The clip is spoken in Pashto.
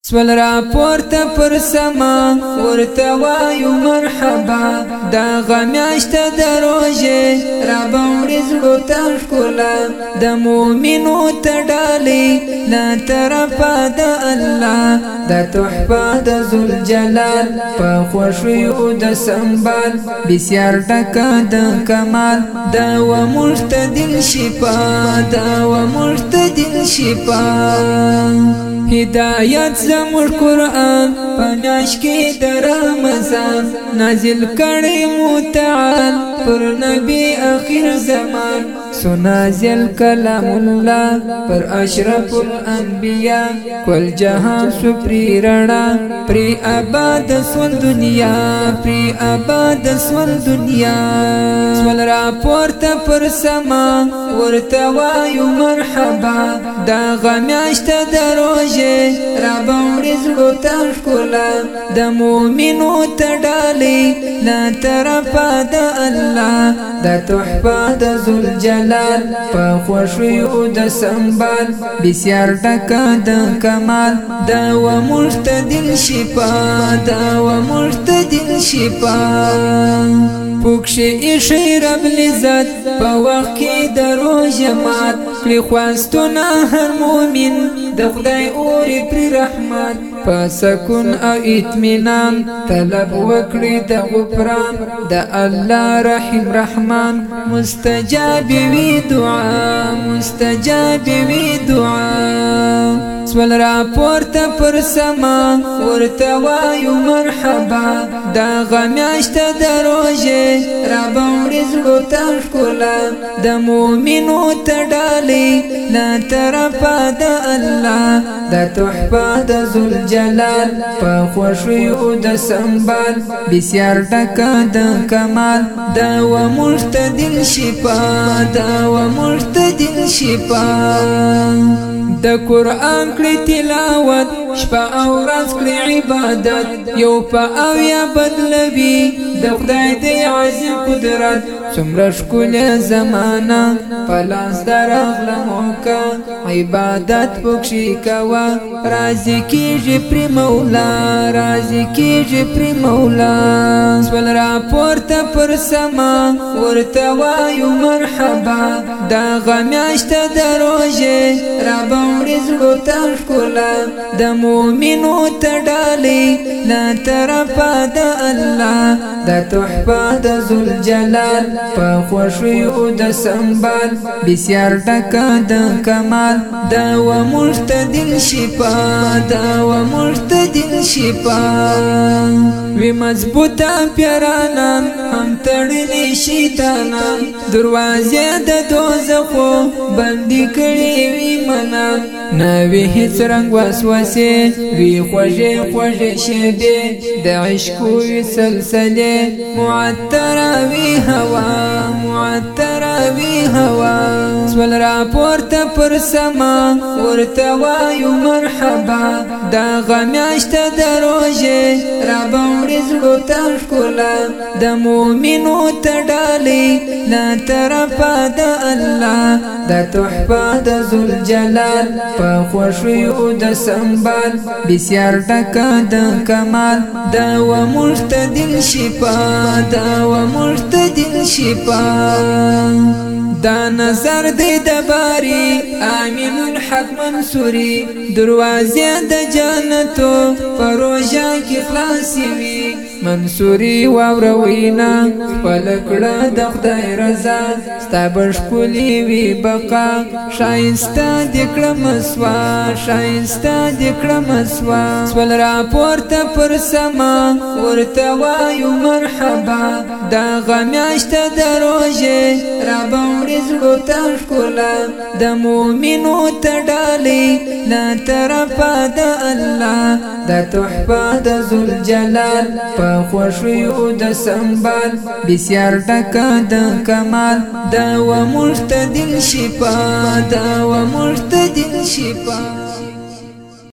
سول را پورته پر سما ورته وایو مرحبا دا غمیاشت د روژې راباندې زړو ته ښکلا د مؤمنو ته ډالۍ له طرفه د الله دا تحفه د ذوالجلال په خوښیو د سنبال بسیار ډکه د کمال دا و معتدل شفا دا و معتدل شفا هدایت زموږ قرآن په میاشت کې د رمضان نازل کړی متعال پر نبی اخر زمان سو نازل کلام الله پر اشرف الانبیاء کل جهان سو پری رڼا پری آباد سول دنیا پری آباد سول دنیا سول را پورته پر سما ورته وایو مرحبا دا غمیاشت د روژې راباندې زړو ته ښکلا د مؤمنو ته ډالۍ له طرفه د الله دا تحفه د ذوالجلال په خوښیو د سنبال بسیار ډکه د کمال دا و معتدل شفا دا و معتدل شفا پوکشي ایشي رب لذت په وخت کې د روژې مات کړي خواستونه هر مؤمن د خدای اوري پر رحمت په سکون او اطمینان طلب وکړي د غفران د الله رحیم رحمان مستجاب وی دعا مستجاب وی دعا سول را پورته پر سما ورته وایو مرحبا دا غمیاشت د روژې راباندې زړو ته ښکلا د مؤمنو ته ډالۍ له طرفه د الله دا تحفه د ذوالجلال په خوښیو د سنبال بسیار ډکه د کمال دا و معتدل شفا دا و معتدل شفا د قرآن کړي تلاوت شپه او ورځ کړي عبادت یو په اویا بدلوي د خدای د عظیم قدرت څومره ښکلې زمانه په لاس درغله موکه عبادت پکښې کوه راضي کېږي پرې مولا راضي کېږي پرې مولا سول را پورته پر سما ورته وایو مرحبا دا غمیاشت د روژې راباندې زړو ته ښکلا د مؤمنو ته ډالۍ له طرفه د الله دا تحفه د ذوالجلال په خوښیو د سنبال بسیار ډکه د کمال دا و معتدل شفا دا و معتدل شفا وی مضبوطه پیرانان هم تړلي شیطانان دروازې د دوزخو بندي کړي وي منان نوی هیڅ رنگ وسوسې وی خوږې خوږې شیبې د عشقو وی سلسلې معطره وی هوا معطره وی هوا سول را پورته پر سما ورته وایو مرحبا دا غمیاشت د روژې راباندې زړو ته ښکلا د مؤمنو ته ډالۍ له طرفه د الله دا تحفه د ذوالجلال په خوښیو د سنبال بسیار ډکه د کمال دا و معتدل شفا دا و معتدل شفا دا نظر دی د باری امین الحق منصوري دروازې د جنتو پروژه کې خلاصي وي منصوري واوروینا خپل کړه د خدای رضا ستا بشکلی وی بقا شایسته د کړه مسوا شایسته د کړه مسوا سول را پورته پر سما ورته وایو مرحبا دا غمیاشت د روژې راباندې زړو ته ښکلا د مؤمنو ته ډالۍ له طرفه د الله دا تحفه د ذوالجلال په خوښیو د سنبال بسیار ډکه د کمال دا و معتدل شفا دا و معتدل شفا